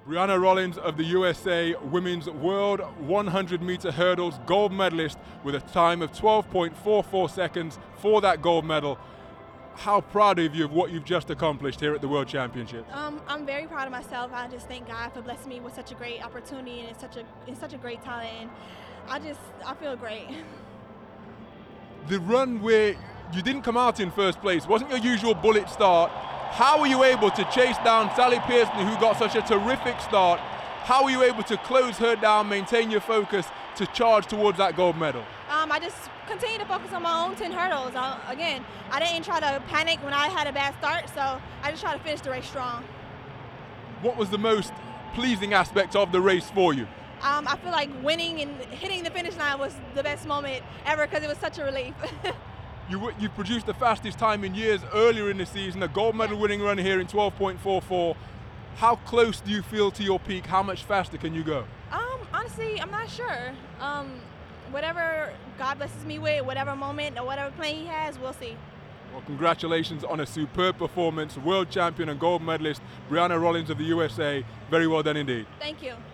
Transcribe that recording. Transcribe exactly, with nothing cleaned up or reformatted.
Brianna Rollins of the U S A Women's World one hundred meter hurdles gold medalist with a time of twelve point four four seconds for that gold medal. How proud of you of what you've just accomplished here at the World Championships? Um, I'm very proud of myself. I just thank God for blessing me with such a great opportunity and it's such a it's such a great talent. And I just I feel great. The run where you didn't come out in first place wasn't your usual bullet start. How were you able to chase down Sally Pearson, who got such a terrific start? How were you able to close her down, maintain your focus to charge towards that gold medal? Um, I just continue to focus on my own ten hurdles. I, again, I didn't try to panic when I had a bad start, so I just tried to finish the race strong. What was the most pleasing aspect of the race for you? Um, I feel like winning and hitting the finish line was the best moment ever because it was such a relief. You, you produced the fastest time in years earlier in the season, a gold medal winning run here in twelve point four four. How close do you feel to your peak? How much faster can you go? Um, honestly, I'm not sure. Um, whatever God blesses me with, whatever moment or whatever plan He has, we'll see. Well, congratulations on a superb performance. World champion and gold medalist Brianna Rollins of the U S A. Very well done indeed. Thank you.